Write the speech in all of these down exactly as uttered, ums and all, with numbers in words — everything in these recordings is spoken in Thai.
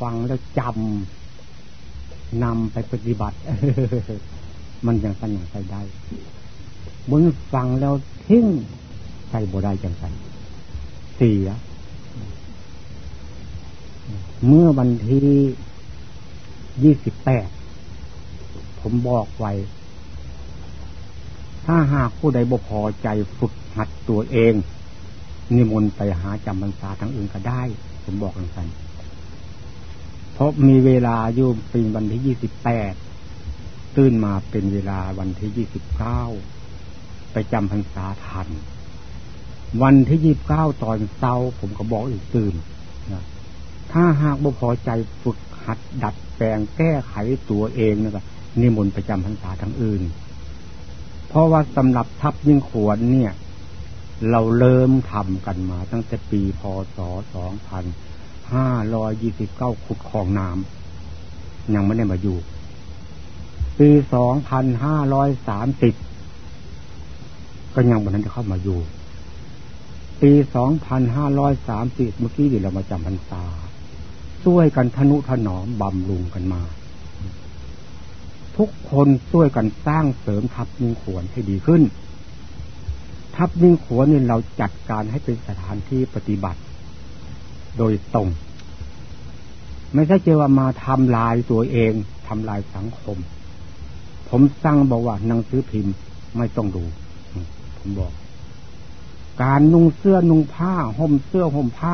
ฟังแล้วจำนำไปปฏิบัติ มันยังสัญญาใส่ได้บนฟังแล้วทิ้งใส่บ่ได้จังสันเสียเมื่อวันที่ยี่สิบแปดผมบอกไว้ถ้าหากผู้ใดบ่พอใจฝึกหัดตัวเองนิมนต์ไปหาจำพรรษาทางอื่นก็ได้ผมบอกกันกันเพราะมีเวลาอยู่เป็นวันที่ยี่สิบแปดตื่นมาเป็นเวลาวันที่ยี่สิบเก้าไปจำพรรษาทันวันที่ยี่สิบเก้าตอนเช้าผมก็บอกอีกตื่นนะถ้าหากบ่พอใจฝึกหัดดัดแปลงแก้ไขตัวเองนะครับนิมนต์ไปจำพรรษาทางอื่นเพราะว่าสำหรับทัพยิ่งขวนเนี่ยเราเริ่มทำกันมาตั้งแต่ปีพ.ศ. สองพันห้าร้อยยี่สิบเก้าขุดคลองน้ำยังไม่ได้มาอยู่ปีสองพันห้าร้อยสามสิบก็ยังวันนั้นจะเข้ามาอยู่ปีสองพันห้าร้อยสามสิบเมื่อกี้เดี๋ยวเรามาจำพรรษาช่วยกันทนุถนอมบำรุงกันมาทุกคนช่วยกันสร้างเสริมทัพยิ่งขวนให้ดีขึ้นทัพยิ่งขวนนี่เราจัดการให้เป็นสถานที่ปฏิบัติโดยตรงไม่ใช่เจอว่ามาทำลายตัวเองทำลายสังคมผมสั่งบอกว่าหนังสือพิมพ์ไม่ต้องดูผมบอกการนุ่งเสื้อนุ่งผ้าห่มเสื้อห่มผ้า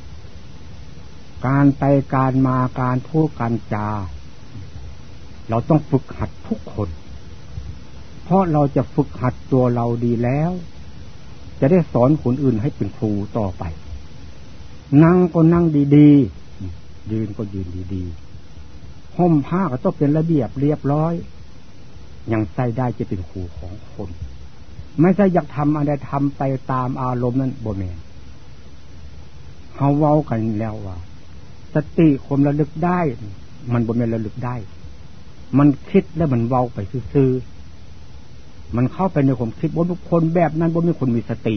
การไปการมาการพูดการจาเราต้องฝึกหัดทุกคนเพราะเราจะฝึกหัดตัวเราดีแล้วจะได้สอนคนอื่นให้เป็นครูต่อไปนั่งก็นั่งดีๆยืนก็ยืนดีๆห่มผ้าก็ต้องเป็นระเบียบเรียบร้อยยังใส่ได้จะเป็นครูของคนไม่ใช่อยากทำอะไรทำไปตามอารมณ์นั้นบ่แม่นเขาเว้ากันแล้วว่าสติความระลึกได้มันบ่แม่นระลึกได้มันคิดแล้วมันเว้าไปซื่อๆมันเข้าไปในความคิดบ่ทุกคนแบบนั้นบ่มีคนมีสติ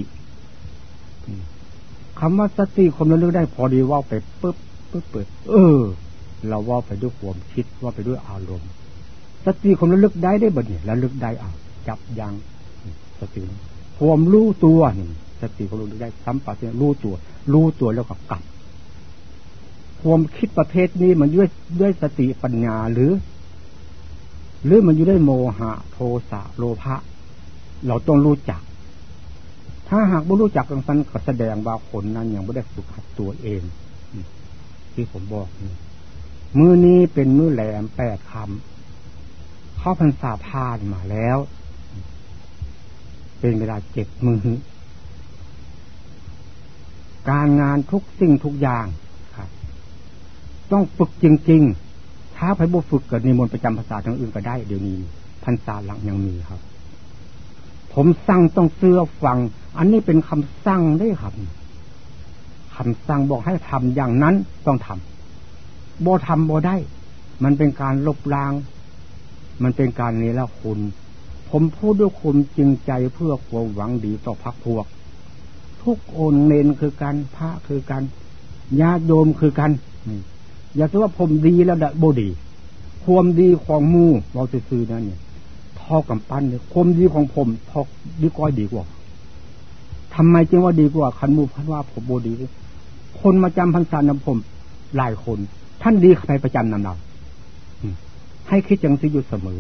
คำว่าสติความระลึกได้พอดีเว้าไปปึ๊บปึ๊บเปิดเออเราเว้าไปด้วยความคิดว่าไปด้วยอารมณ์สติความระลึกได้ได้บ่เนี่ยระลึกได้เอาจับยังสติความรู้ตัวนี่สติความรู้ได้สัมปชัญญะรู้ตัวรู้ตัวแล้วก็กลับความคิดประเภทนี้มันด้วยด้วยสติปัญญาหรือหรือมันอยู่ด้วยโมหะโทสะโลภะเราต้องรู้จักถ้าหากไม่รู้จักกันก็แสดงว่าคนนั้นยังไม่ได้ฝึกหัดตัวเองที่ผมบอกนี่มื้อนี้เป็นมื้อแหลมแปดค่ำเข้าพรรษาผ่านมาแล้วเป็นเวลาเจ็ดมื้อการงานทุกสิ่งทุกอย่างครับต้องฝึกจริงๆถ้าใครบ่ฝึกก็นิมนต์ประจำพรรษาทางอื่นก็ได้เดี๋ยวนี้พรรษาหลังยังมีครับผมสั่งต้องเชื่อฟังอันนี้เป็นคำสั่งได้ครับคำสั่งบอกให้ทำอย่างนั้นต้องทำบ่ทำบ่ได้มันเป็นการลบล้างมันเป็นการเนรคุณผมพูดด้วยความจริงใจเพื่อความหวังดีต่อพรรคพวกทุกองค์เนรคือกันพระคือกันญาติโยมคือกันอย่าคิดว่าผมดีแล้วได้บ่ดีความดีของหมู่เราซื่อๆนั่นเนี่ยทอกับปั้นเนี่ยความดีของผมทอกดีก้อยดีกว่าทำไมจึงว่าดีกว่าคันหมู่พันว่าผมบ่ดีคนมาจำพรรษานำผมหลายคนท่านดีใครประจำนำเราให้คิดจังสิอยู่เสมอ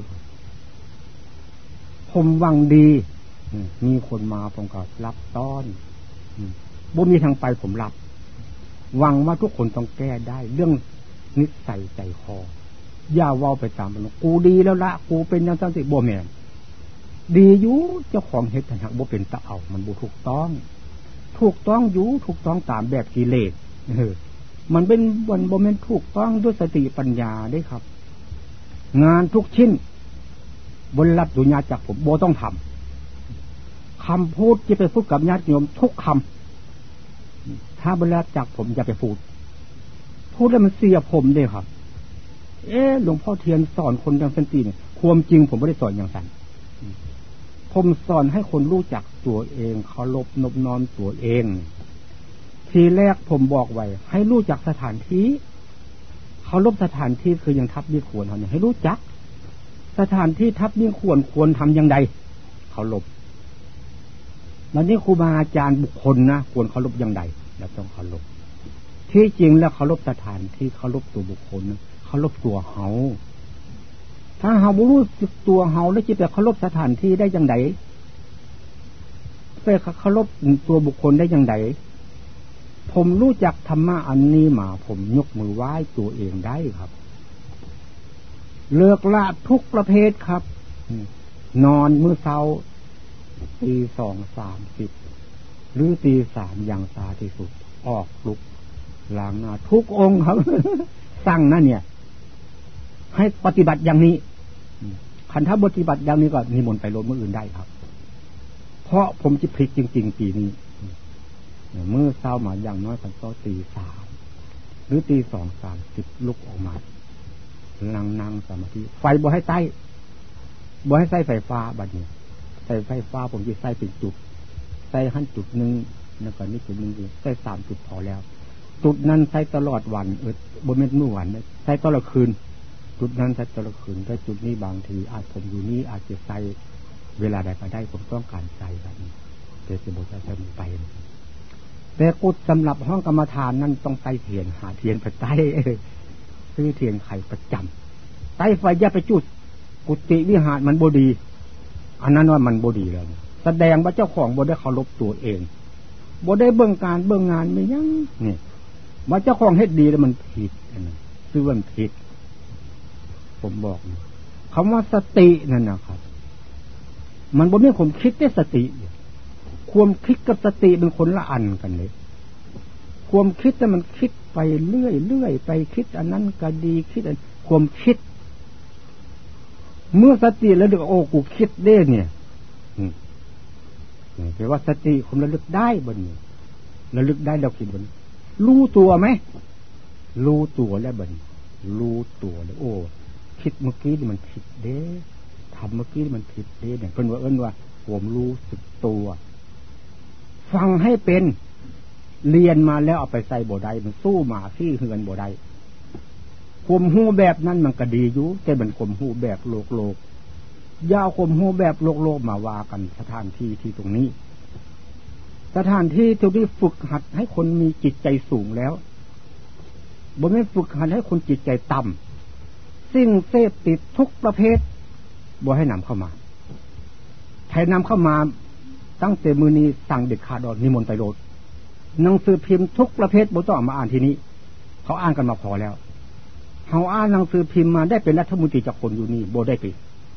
ผมหวังดีมีคนมาผมก็รับต้อนบ่มีทางไปผมรับหวังว่าทุกคนต้องแก้ได้เรื่องนิสัยใจคออย่าเว้าไปตามมันกูดีแล้วละกูเป็นอย่างนั้นสิบ่แม่นดีอยู่เจ้าของเฮ็ดหักบ่เป็นตะเอามันบ่ถูกต้องถูกต้องอยู่ถูกต้องตามแบบกิเลสเออมันเป็นบ่บ่แม่นถูกต้องด้วยสติปัญญาได้ครับงานทุกชิ้นบนรับดุญาจากผมบ่ต้องทำคำพูดที่ไปพูดกับญาติโยมทุกคำถ้าบนรับจากผมอย่าไปพูดพูดแล้วมันเสียผมเลยครับเอ๊ะหลวงพ่อเทียนสอนคนอย่างสันติเนี่ยความจริงผมไม่ได้สอนอย่างนั้นผมสอนให้คนรู้จักตัวเองเคารพนอบน้อมตัวเองทีแรกผมบอกไว้ให้รู้จักสถานที่เคารพสถานที่คือยังทับยี่ควรเขาเนี่ยให้รู้จักสถานที่ทับยี่ควรควรทำอย่างไรเคารพมันนี่ครูบาอาจารย์บุคคลนะควรเคารพอย่างไรเราต้องเคารพที่จริงแล้วเคารพสถานที่เคารพตัวบุคคลเคารพตัวเฮาถ้าเฮาบ่รู้สึกตัวเฮาแล้วจะไปเคารพสถานที่ได้อย่างไรไปเคารพตัวบุคคลได้อย่างไรผมรู้จักธรรมะอันนี้มาผมยกมือไหว้ตัวเองได้ครับเลิกละทุกประเภทครับนอนมื้อเช้าตีสองสามสิบหรือตีสามอย่างตาที่สุดออกลุกล้างหน้าทุกองค์ครับ สั่งนั่นเนี่ยให้ปฏิบัติอย่างนี้คันถ้าปฏิบัติอย่างนี้ก็นิมนต์ไปโลดมื้ออื่นได้ครับเพราะผมจะพลิกจริงๆปีนี้เมื่อเช้ามาอย่างน้อยกันก็ตีสามหรือตีสองสามสิบลุกออกมานั่งนั่งสมาธิไฟบ่ให้ใต้บ่ให้ใส่ไฟฟ้าบัดนี้ใส่ไฟฟ้าผมจะใส่เป็นจุดใส่ขั้นจุดหนึ่งแล้วก็นี่จุดหนึ่งใส่สามจุดพอแล้วจุดนั้นใส่ตลอดวันเออบนเม็ดมื้อวันใส่ตลอดคืนจุดนั้นใส่ตลอดคืนแต่จุดนี้บางทีอาจผมอยู่นี่อาจจะใส่เวลาใดก็ได้ผมต้องการใส่แบบนี้แต่จะบอกจะใส่ไปแต่กุศสำหรับห้องกรรมฐานนั้นต้องไต่เทียนหาเทียนไปไต่ซื้อเทียนไขประจำไต่ไฟอย่าไปจุดกุฏิวิหารมันบดีอันนั้นว่ามันบดีแล้วแสดงว่าเจ้าของบ่ได้เคารพตัวเองบ่ได้เบิ่งการเบิ่งงานไม่ยังนี่ว่าเจ้าของเฮ็ดดีแล้วมันผิดอันนั้นคือว่ามันผิดผมบอกคำว่าสตินั่นนะครับมันบ่มีความคิดได้สติความคิดกับสติเป็นคนละอันกันเลยความคิดแต่มันคิดไปเรื่อยเรื่อยไปคิดอันนั้นก็ดีคิดอันความคิดเมื่อสติแล้วเดี๋ยวโอ้กูคิดได้เนี่ยแปลว่าสติผมระลึกได้บนนี้ระลึกได้เราคิดบนรู้ตัวไหมรู้ตัวแล้วบนรู้ตัวแล้วโอ้คิดเมื่อกี้นี่มันผิดเด้ทำเมื่อกี้มันผิดเด้เนี่ยเป็นว่าเอิ้นว่าผมรู้สึกตัวฟังให้เป็นเรียนมาแล้วเอาไปใส่บ่ได้มันสู้หมาที่เฮือนบ่ได้ข่มหูแบบนั้นมันก็ดีอยู่แต่มันข่มหูแบบโลกโลกยาวข่มหูแบบโลกโลกมาว่ากันสถานที่ที่ตรงนี้สถานที่ตรงนี้ฝึกหัดให้คนมีจิตใจสูงแล้วบ่แม่นฝึกหัดให้คนจิตใจต่ำสิ่งเสพติดทุกประเภทบ่ให้นำเข้ามาใครนำเข้ามาตั้งแต่มือนี้สั่งเด็ดขาดออกนิมนต์ไปโลดหนังสือพิมพ์ทุกประเภทบ่ต้องมาอ่านที่นี้เขาอ่านกันมาพอแล้วเขาอ่านหนังสือพิมพ์มาได้เป็นรัฐมนตรีจากคนอยู่นี่บ่ได้ไป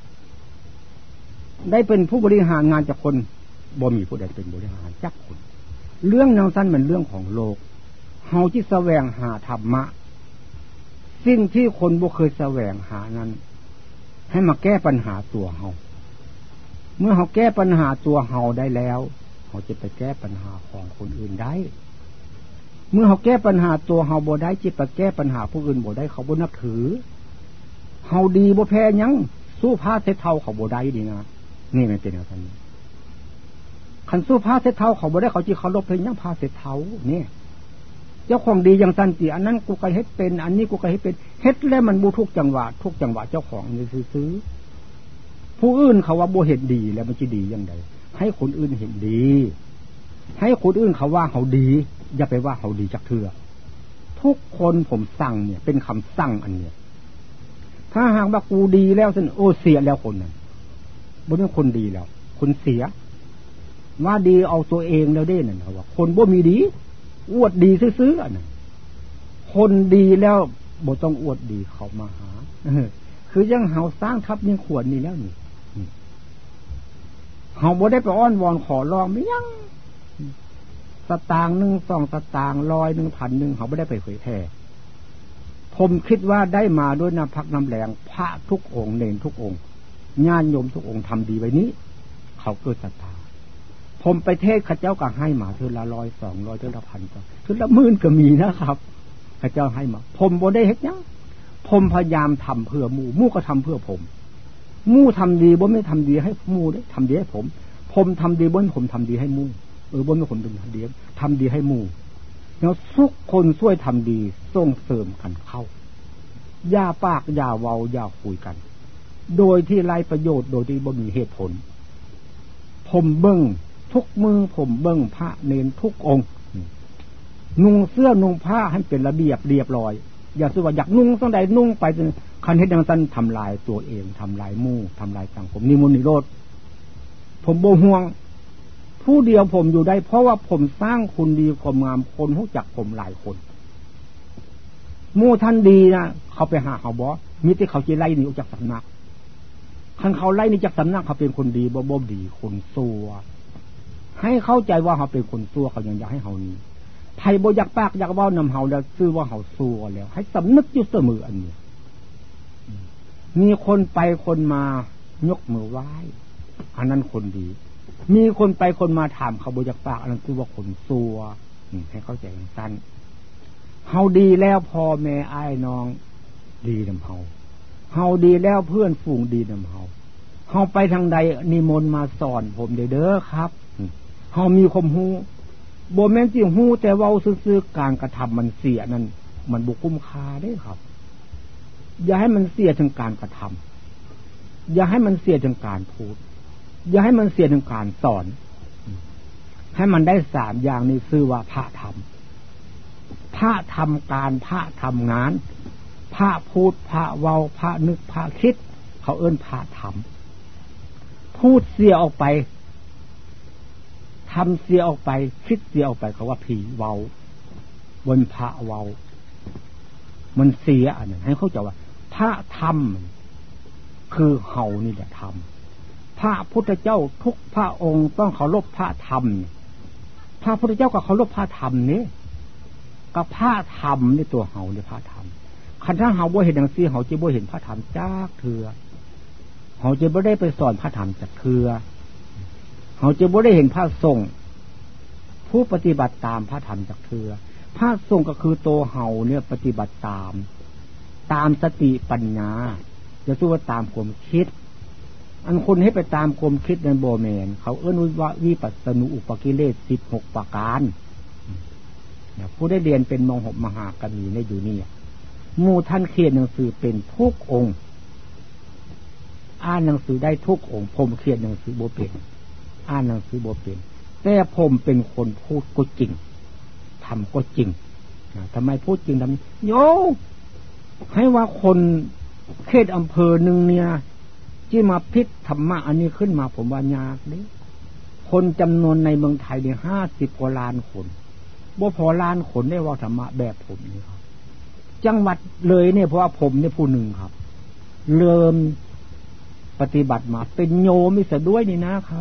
ได้เป็นผู้บริหารงานจากคนบ่มีผู้ใดเป็นบริหารจักคนเรื่องแนวสั้นมันเรื่องของโลกเฮาที่แสวงหาธรรมะสิ่งที่คนบ่เคยแสวงหานั้นให้มาแก้ปัญหาตัวเฮาเมื่อเฮาแก้ปัญหาตัวเฮาได้แล้วเฮาจะไปแก้ปัญหาของคนอื่นได้เมื่อเฮาแก้ปัญหาตัวเฮาบ่ได้จิตไปแก้ปัญหาผู้อื่นบ่ได้เขาบ่นับถือเฮาดีบ่แพ้หยังสู้ผ้าเสเท่าเขาบ่ได้ดีนะนี่มันเป็นอย่างนั้นคันสู้ผ้าเสเท่าเขาบ่ได้เขาจิเคารพเพิ่นยังผ้าเสเท่านี่เจ้าของดีอย่างสันติอันนั้นกูก็เฮ็ดเป็นอันนี้กูก็เฮ็ดเป็นเฮ็ดแล้วมันบ่ทุกจังหวะทุกจังหวะเจ้าของนี่ซื้อผู้อื่นเขาว่าบ่เห็นดีแล้วมันจะดีอย่างไรให้คนอื่นเห็นดีให้คนอื่นเขาว่าเขาดีอย่าไปว่าเขาดีจักเทื่อทุกคนผมสั่งเนี่ยเป็นคำสั่งอันเนี้ยถ้าหากว่ากูดีแล้วซั่นโอ้เสียแล้วคนนั้นบ่เป็นคนดีแล้วคนเสียว่าดีเอาตัวเองแล้วเด้นั่นเขาว่าคนบ่มีดีอวดดีซื่อๆอันนั้นคนดีแล้วบ่ต้องอวดดีเขามาหาคือยังเฮาสร้างทับยังขวดนี่แล้วนี่เฮาบ่ได้ไปอ้อนวอนขอร้องไม่ยังสตางค์หนึ่งสองสตางค์ร้อยหนึ่งพันหนึ่งเฮาบ่ได้ไปเผยแผ่ผมคิดว่าได้มาด้วยน้ำพักน้ำแรงพระทุกองค์เนรทุกองค์ญาติโยมทุกองค์ทำดีไว้นี้เขาเกิดศรัทธาผมไปเทศข้าเจ้าก็ให้มาเทื่อละร้อยสองร้อยเทื่อละพันก็เทื่อละหมื่นก็มีนะครับข้าเจ้าให้มาผมบ่ได้เฮ็ดหยังผมพยายามทำเพื่อหมู่หมู่ก็ทำเพื่อผมหมู่ทำดีบ่ไม่ทำดีให้หมู่ได้ทำดีให้ผมผมทำดีบ่ผมทำดีให้หมู่เออบ่มีคนเป็นทำดีทำดีให้หมู่แล้วทุกคนช่วยทำดีส่งเสริมกันเข้าอย่าปากอย่าเว้าอย่าคุยกันโดยที่ไร้ประโยชน์โดยที่บ่มีเหตุผลผมเบิ่งทุกมือผมเบิ่งพระเนรทุกองค์นุ่งเสื้อนุ่งผ้าให้เป็นระเบียบเรียบร้อยอย่าสิว่าอยากนุ่งจังใดนุ่งไปคันเฮ็ดจังซั่นทำลายตัวเองทำลายหมู่ทำลายสังคมนิมนต์นิโรธผมบ่ห่วงผู้เดียวผมอยู่ได้เพราะว่าผมสร้างคุณดีความงามคนรู้จักผมหลายคนหมู่ท่านดีนะเขาไปหาเขาบ่มีแต่เขาสิไล่หนีออกจากสำนักคันเขาไล่หนีจากสำนักเขาเป็นคนดีบ่บ่ดีคนชั่วให้เข้าใจว่าเขาเป็นคนชั่วเขายังอยากให้เฮานี้ไผบ่อยากปากอยากเว้านำเฮาแล้วชื่อว่าเฮาชั่วแล้วให้สำนึกอยู่เสมออันนี้มีคนไปคนมายกมือไหว้อันนั้นคนดีมีคนไปคนมาถามเขาบ่อยากปากอันนั้นคือว่าคนชั่วให้เข้าใจอย่างนั้นเฮาดีแล้วพ่อแม่อ้ายน้องดีนำเฮาเฮาดีแล้วเพื่อนฝูงดีนำเฮาเฮาไปทางใดนิมนต์มาสอนผมเด้อครับเฮามีความรู้บ่แม่นสิฮู้แต่เว้าซื่อๆการกระทำมันเสียนั่นมันบ่คุ้มค่าเด้ครับอย่าให้มันเสียถึงการกระทำอย่าให้มันเสียถึงการพูดอย่าให้มันเสียถึงการสอนให้มันได้สามอย่างนี้ชื่อว่าพระธรรมพระทำการพระทำงานพระพูดพระเว้าพระนึกพระคิดเขาเอิ้นพระธรรมพูดเสียออกไปทำเสียออกไปคิดเสียออกไปเขาว่าผีเว้าบนพระเว้ามันเสียอันนั้นให้เข้าใจว่าพระธรรมคือเฮานี่แหละธรรมพระพุทธเจ้าทุกพระองค์ต้องเคารพพระธรรมพระพุทธเจ้าก็เคารพพระธรรมนี่ก็พระธรรมนี่ตัวเฮานี่พระธรรมคันถ้าเฮาบ่เห็นจังซี่เฮาจะบ่เห็นพระธรรมจักเทื่อเฮาจะบ่ได้ไปสอนพระธรรมจักเทื่อเฮาจะบ่ได้เห็นพระสงฆ์ผู้ปฏิบัติตามพระธรรมจักเทื่อพระสงฆ์ก็คือตัวเฮาเนี่ยปฏิบัติตามตามสติปัญญาอย่าสู้ว่าตามความคิดอันคนให้ไปตามความคิดนั้นบ่แม่นเขาเอิ้นว่าวิปัสสนูอุปกิเลสสิบหกประการผู้ได้เรียนเป็นมหกมหากมีในอยู่นี่หมู่ท่านเขียนหนังสือเป็นทุกองค์อ่านหนังสือได้ทุกองค์ผมเขียนหนังสือบ่เป็นอ่านหนังสือบ่เป็นแต่ผมเป็นคนพูดก็จริงทำก็จริงทำไมพูดจริงทำโยให้ว่าคนเขตอำเภอหนึ่งเนี่ยที่มาพิจธรรมะอันนี้ขึ้นมาผมว่ายากเด้คนจำนวนในเมืองไทยเนี่ยห้าสิบกว่าล้านคนบ่พอล้านคนได้ว่าธรรมะแบบผมนี่ครับจังหวัดเลยเนี่ยเพราะว่าผมเนี่ยผู้หนึ่งครับเริ่มปฏิบัติมาเป็นโยมมิสด้วยนี่นะครับ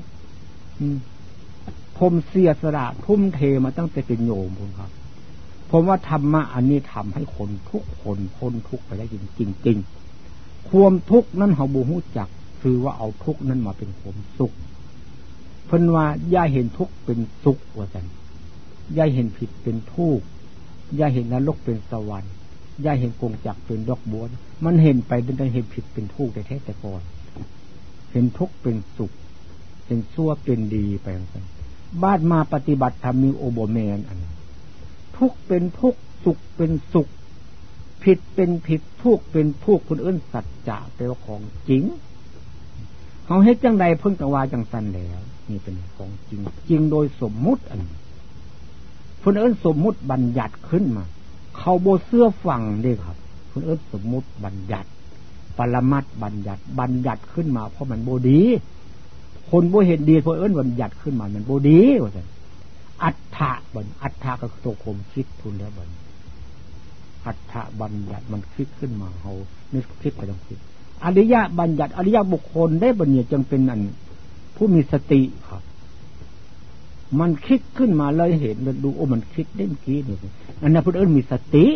ผมเสียสละทุ่มเทมาตั้งแต่เป็นโยมผมครับผมว่าธรรมะอันนี้ทำให้คนทุกคนพ้นทุกข์ไปได้จริงจริงความทุกข์นั้นเขาบ่ฮู้จักคือว่าเอาทุกข์นั้นมาเป็นความสุขเพิ่นว่าอย่าเห็นทุกข์เป็นสุขว่าซั่นอย่าเห็นผิดเป็นทุกข์อย่าเห็นนรกเป็นสวรรค์อย่าเห็นกงจักรเป็นดอกบัวมันเห็นไปจนได้เห็นผิดเป็นทุกข์ได้แท้แต่ก่อนเห็นทุกข์เป็นสุขเห็นชั่วเป็นดีไปจังซั่นบ้านมาปฏิบัติธรรมมีโอโบแมนอันทุกข์เป็นทุกข์สุขเป็นสุขผิดเป็นผิดทุกข์เป็นทุกข์คนอื่นสัจจะเป็นของจริงเขาเฮ็ดจังใดเพิ่งจะว่าจังซั่นแล้วนี่เป็นของจริงจริงโดยสมมุติอันคนอื่นสมมุติบัญญัติขึ้นมาเขาบ่เชื่อฟังเด้ครับคนอื่นสมมุติบัญญัติปรมัตถ์บัญญัติบัญญัติขึ้นมาเพราะมันบ่ดีคนบ่เห็นดีคนอื่นบัญญัติขึ้นมามันบ่ดีว่าซั่นอัฏฐะบัญอัฏฐะก็ตัวความคิดทุนแล้วบัญอัฏฐบัญญัติมันคิดขึ้นมาเฮานึกคิดไปจังซี่อริยบัญญัติอริยบุคคลได้บัญญัติจึงเป็นอันผู้มีสติครับมันคิดขึ้นมาเลยเห็นดูโอ้มันคิดได้เมื่อกี้นี่อันนั้นเพิ่นเอิ้นมีสติ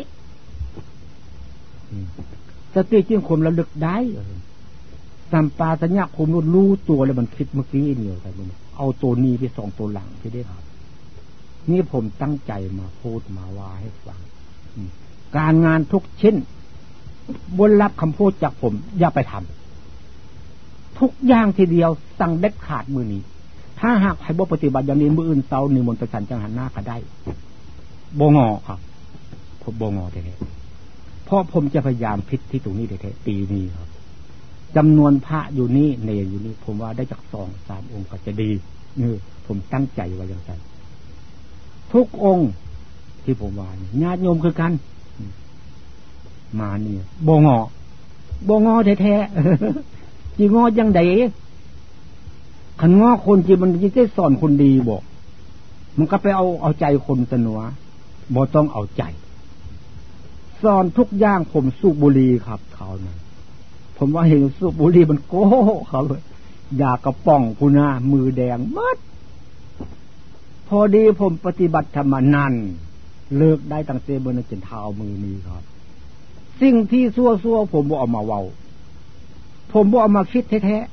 สติจึงความระลึกได้สัมปาสัญญาความรู้ตัวแล้วมันคิดเมื่อกี้นี่ครับเอาตัวนี้ไปส่องตัวหลังที่ได้ครับนี่ผมตั้งใจมาพูดมาว่าให้ฟังการงานทุกชิ้นบนรับคำพูดจากผมอย่าไปทำทุกอย่างทีเดียวสั่งเด็ดขาดมือนี้ถ้าหากให้บ่ปฏิบัติอย่างนี้มืออื่นเซานิมนต์ไปฉันจังหันหน้าก็ได้บ่งอครับผมบ่งอแท้ๆเพราะผมจะพยายามพิจที่ตรงนี้แท้ๆปีนี้ครับจำนวนพระอยู่นี่เนรอยู่นี่ผมว่าได้จากสองสามองค์ก็จะดีนี่ผมตั้งใจไว้อย่างนั้นทุกองค์ที่ผมว่าญาติโยมคือกันมาเนี่ยบ่งอบ่งอแท้ๆจีงอยังไดขันงอคนจีมันยิ่งได้สอนคนดีบอกมันก็ไปเอาเอาใจคนตะหนัวบ่ต้องเอาใจสอนทุกอย่างผมสูบบุหรี่ครับเขานะผมว่าเห็นสูบบุหรี่มันโก้เขาเลยยากระป๋องกูนะมือแดงมัดพอดีผมปฏิบัติธรรมนั่นเลิกได้ตั้งแต่บนจนเท้ามือนี้ครับสิ่งที่ซั่วๆผมบ่เอามาเว้าผมบ่เอามาคิดแท้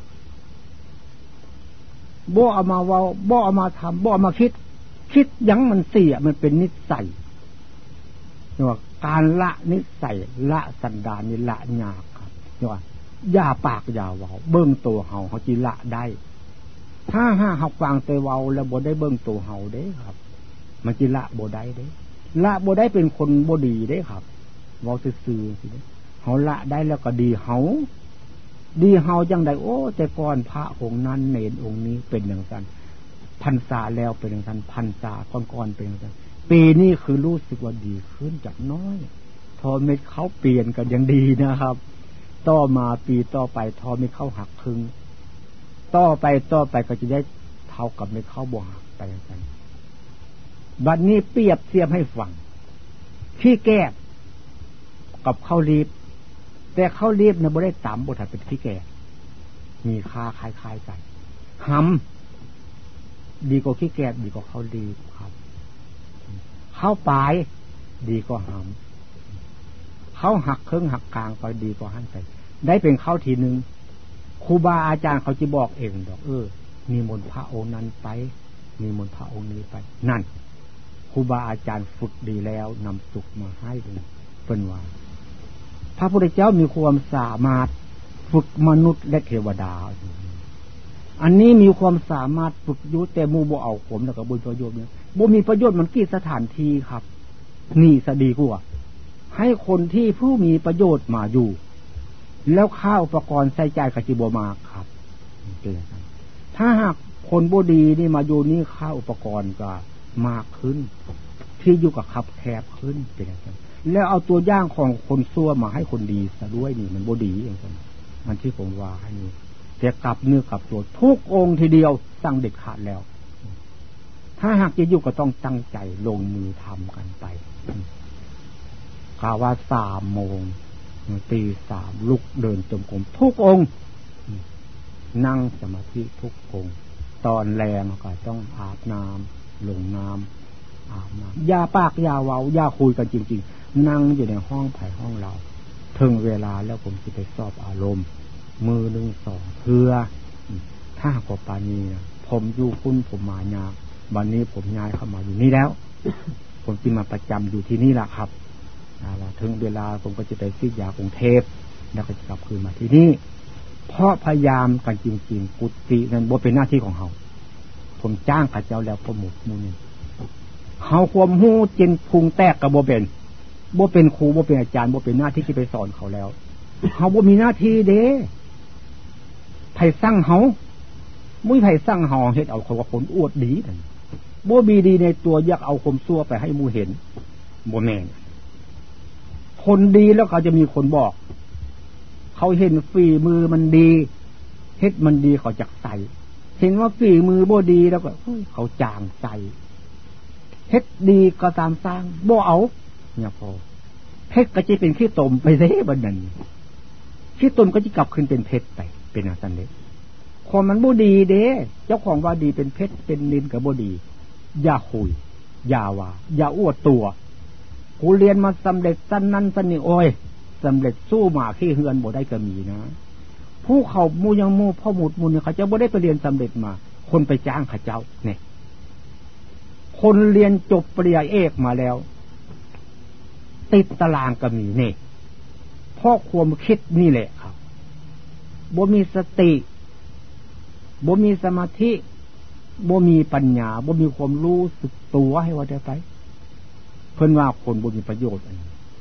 ๆบ่เอามาเว้าบ่เอามาทำบ่เอามาคิดคิดยังมันเสียมันเป็นนิสัยเรียกว่าการละนิสัยละสันดานนี่ละยากครับเรียกว่าอย่าปากอย่าเว้าเบิ่งตัวเฮาเฮาจิละได้ถ้าห้าเฮาฟังแต่เว้าแล้วบ่ได้เบิ่งตัวเฮาเด้ครับมันจิละบ่ได้เด้ละบ่ได้เป็นคนบ่ดีเด้ครับเว้าซื่อๆสิเฮาละได้แล้วก็ดีเฮาดีเฮาจังได๋โอ้แต่ก่อนพระองค์นั้นเณรองค์นี้เป็นอย่างนั้นพรรษาแล้วเป็นอย่างนั้นพรรษาก่อนๆเป็นอย่างนั้นปีนี้คือรู้สึกว่าดีขึ้นจากน้อยพอเม็ดเขาเปลี่ยนกันยังดีนะครับต่อมาปีต่อไปทอเม็ดเขาหักครึ่งต่อไปต่อไปก็จะได้เท่ากับเม็ดเขาบ่หักไปอย่างนั้นบัดนี้เปรียบเทียบให้ฟังขี้แก้กับข้าวรีบแต่ข้าวรีบเนี่ยบ่ได้ต่ำบ่ถ้าเป็นขี้แก้มีค่าคล้ายๆกันหำดีกว่าขี้แก้ดีกว่าข้าวรีบครับข้าวปลายดีกว่าหำข้าวหักครึ่งหักกลางก็ดีกว่าหั่นใส่ได้เป็นข้าวทีนึงครูบาอาจารย์เขาจะบอกเองดอกเออมีมนต์พระองค์นั้นไปมีมนต์พระองค์นี้ไปนั่นครูบาอาจารย์ฝึกดีแล้วนำสุขมาให้เลยเป็นว่าพระพุทธเจ้ามีความสามารถฝึกมนุษย์และเทวดาอันนี้มีความสามารถฝึกยุแต่มูบ่เอาผมแล้วก็บุญประโยชน์เนี่ยบ่มีประโยชน์มันกี่สถานที่ครับนี่สดีกว่าให้คนที่ผู้มีประโยชน์มาอยู่แล้วข้าวอุปกรณ์ใส่ใจกับจิบมาครับถ้าหากคนบ่ดีนี่มาอยู่นี่ข้าวอุปกรณ์ก็มากขึ้นที่อยู่กับขับแคบขึ้นเป็นอย่างนั้นแล้วเอาตัวอย่างของคนซั่วมาให้คนดีซะด้วยนี่มันบ่ดีอย่างนั้นมันที่ผมว่าให้นี่แต่กลับเนื้อกลับตัวทุกองค์ทีเดียวสั่งเด็ดขาดแล้วถ้าหากจะอยู่ก็ต้องตั้งใจลงมือทำกันไปกล่าวว่าสามโมงตีสามลุกเดินจงกรมทุกองค์นั่งสมาธิทุกองค์ตอนแรงก็ต้องอาบน้ำลงน้ำอาบน้ำอย่าปากอย่าเว้าอย่าคุยกันจริงๆนั่งอยู่ในห้องไผ่ห้องเราถึงเวลาแล้วผมจะไปสอบอารมณ์มือหนึ่งสองเพื่อถ้ากว่าปานีนะผมอยู่คุ้นผมมายาวันนี้ผมย้ายเข้ามาอยู่นี่แล้ว ผมจะมาประจำอยู่ที่นี่แหละครับถึงเวลาผมก็จะไปซื้อยากรุงเทพแล้วก็จะกลับคืนมาที่นี่เพราะพยายามกันจริงๆกุฏินั้นบ่เป็นหน้าที่ของเขาผมจ้างข้าเจ้าแล้วพอหมดมูนี่เขาความหู้จินพุงแตกกับบ่เป็นบ่เป็นครูบ่เป็นอาจารย์บ่เป็นหน้าที่ที่ไปสอนเขาแล้วเขาบ่มีหน้าที่เด้ไผสั่งเขามุ้ยไผสั่งเฮาเฮ็ดเอาคนว่าคนอวดดีนั่นบ่มีดีในตัวอยากเอาความชั่วไปให้หมู่เห็นบ่แม่นคนดีแล้วเขาจะมีคนบอกเขาเห็นฝีมือมันดีเฮ็ดมันดีเขาจักใส่เห็นว่าฝีมือบ่ดีแล้วก็เขาจางใส่เฮ็ดดีก็ตามสร้างบ่เอาเนี่ยพอเฮ็ดก็จะเป็นขี้ตมไปเด้บัดนั้นขี้ตมก็จะกลับขึ้นเป็นเพชรไปเป็นอันนั้นเด้คนมันบ่ดีเด้เจ้าของว่าดีเป็นเพชรเป็นนินก็บ่ดีอย่าคุยอย่าว่าอย่าอวดตัวกูเรียนมาสำเร็จสั้นนั้นสั้นนี่โอ้ยสำเร็จสู้หมาขี้เฮือนบ่ได้ก็มีนะผู้เขามูยังมูพ่อหมุดมูเนี่ยเขาจะบ่ได้ไปเรียนสำเร็จมาคนไปจ้างเขาเจ้าเนี่ยคนเรียนจบปริญญาเอกมาแล้วติดตารางก็มีเนี่ยเพราะความคิดนี่แหละครับบ่มีสติบ่มีสมาธิบ่มีปัญญาบ่มีความรู้สึกตัวให้ว่าได้ไปเพิ่นว่าคนบ่มีประโยชน์อัน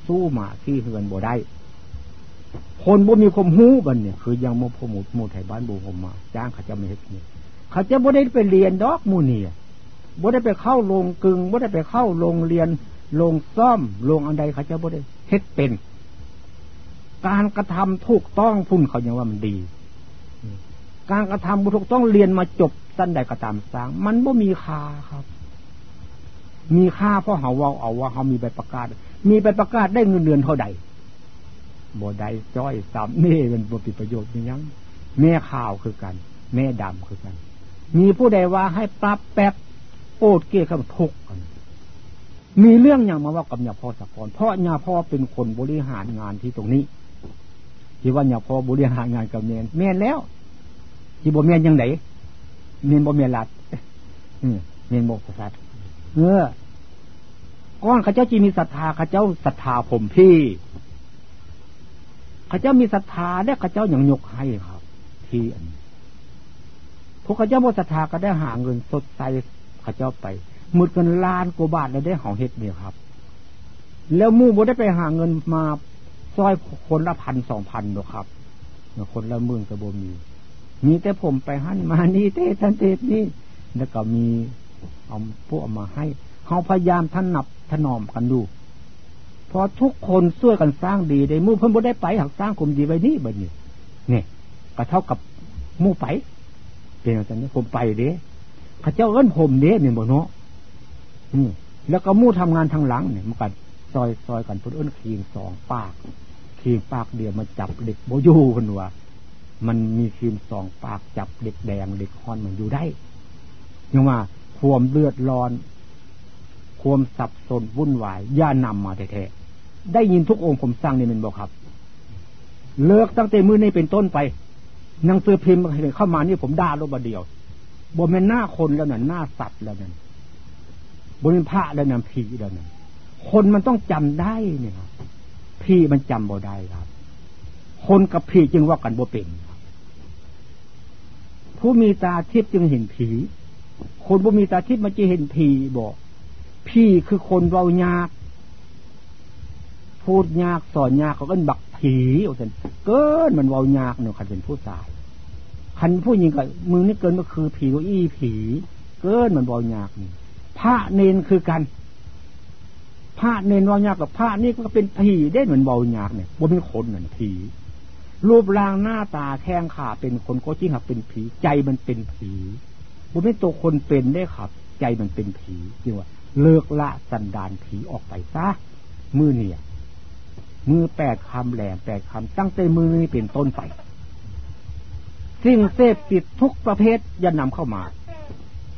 สู้หมาขี้เหือนบ่ได้คนบ่มีความรู้บัดเนี่ยคือยังบ่พอหมู่หมู่ไทยบ้านบ่ผมมาจ้างเขาจะไม่เฮ็ดนี่เขาจะบ่ได้ไปเรียนดอกหมู่นี่บ่ได้ไปเข้าโรงกึ่งบ่ได้ไปเข้าโรงเรียนโรงซ่อมโรงอันใดเขาจะบ่ได้เฮ็ดเป็นการกระทำถูกต้องพุ่นเขายังว่ามันดีการกระทำบ่ถูกต้องเรียนมาจบสั้นใดก็ตามสร้างมันบ่มีค่าครับมีค่าเพราะเฮาเว้าเอาว่าเฮามีใบประกาศมีใบประกาศได้เงินเดือนเท่าใดบ่ได้จ้อยซ้ำนี่มันบ่มีประโยชน์มีหยังแม่ข่าวคือกันแม่ดำคือกันมีผู้ใดว่าให้ปรับแป๊บโอดเกะเข้าทุกข์กันมีเรื่องอย่างมาว่ากับญาพ่อสะพรเพราะญาพ่อเป็นคนบริหารงานที่ตรงนี้ที่ว่าญาพ่อบริหารงานกับแม่นแม่นแล้วที่บ่แม่นจังได๋แม่นบ่แม่นลัดอือแม่นบ่สัตว์เออก่อนเขาเจ้าจิมีศรัทธาเขาเจ้าศรัทธาผมพี่เขาเจ้ามีศรัทธาแล้วเขาเจ้าหยังยกให้ครับที่อันพวกเขาเจ้าบ่ศรัทธาก็ได้หาเงินสดใสเขาเจ้าไปหมดเงินล้านกว่าบาทแล้วได้เฮาเฮ็ดนี่ครับแล้วหมู่บ่ได้ไปหาเงินมาซอยคนละ พันสองพัน ดอกครับคนละหมื่นก็บ่มีมีแต่ผมไปหั่นมานี่เตทันเตนี่แล้วก็มีเอาพวกเอามาให้เฮาพยายามถนับถนอมกันดูพอทุกคนช่วยกันสร้างดีได้หมู่เพิ่นบ่ได้ไปหักสร้างกลุ่มดีไว้นี่บัดนี้นี่ก็เท่ากับหมู่ไปเป็นจังซั่นผมไปเด้เขาเจ้าเอิ้นผมเด้แม่นบ่เนาะอือแล้วก็หมู่ทำงานทางหลังนี่มันก็ซอยๆกันเพิ่นเอิ้นขีงสองปากขีงปากเดียวมาจับเด็กบ่อยู่เพิ่นว่ามันมีขีงสองปากจับเด็กแดงเด็กฮ้อนมันอยู่ได้ยังว่าความเลือดร้อนความสับสนวุ่นวายย่านำมาแท้ๆได้ยินทุกองค์ผมสร้างนี่แม่นบ่ครับเลิกตั้งแต่มื้อนี้เป็นต้นไปหนังสือพิมพ์เข้ามานี่ผมด่าลงบ่เดียวบ่แม่นหน้าคนแล้วนั่นหน้าสัตว์แล้วนั่นบ่เป็นพระแล้วนั่นผีแล้วนั่นคนมันต้องจำได้เนี่ยครับผีมันจำบ่ได้ครับคนกับผีจึงว่ากันบ่เป็นผู้มีตาทิพย์จึงเห็นผีคนบ่มีตาทิพย์มันจะเห็นผีบ่ผีคือคนเว้ายากพูดยากสอนยากเขาก็บักผีเอาซั่นเกินมันเว้ายากเนาะคันเป็นผู้ชายคันผู้หญิงก็มึงนี่เกินก็คือผีว่าอีผีเกินมันเว้ายากนี่พระเนนคือกันพระเนนเว้ายากกับพระนี่ก็เป็นผีได้เหมือนเว้ายากเนี่ยบ่เป็นคนนั่นผีรูปร่างหน้าตาแข้งขาเป็นคนก็จริงครับเป็นผีใจมันเป็นผีบ่เป็นตัวคนเป็นได้ครับใจมันเป็นผีจริงว่าเลิกละสันดานผีออกไปซะมือเนี่ยมือแปดคำแหลมแปดคำตั้งแต่มือนี้เป็นต้นไปสิ่งเสพติดทุกประเภทอย่านำเข้ามา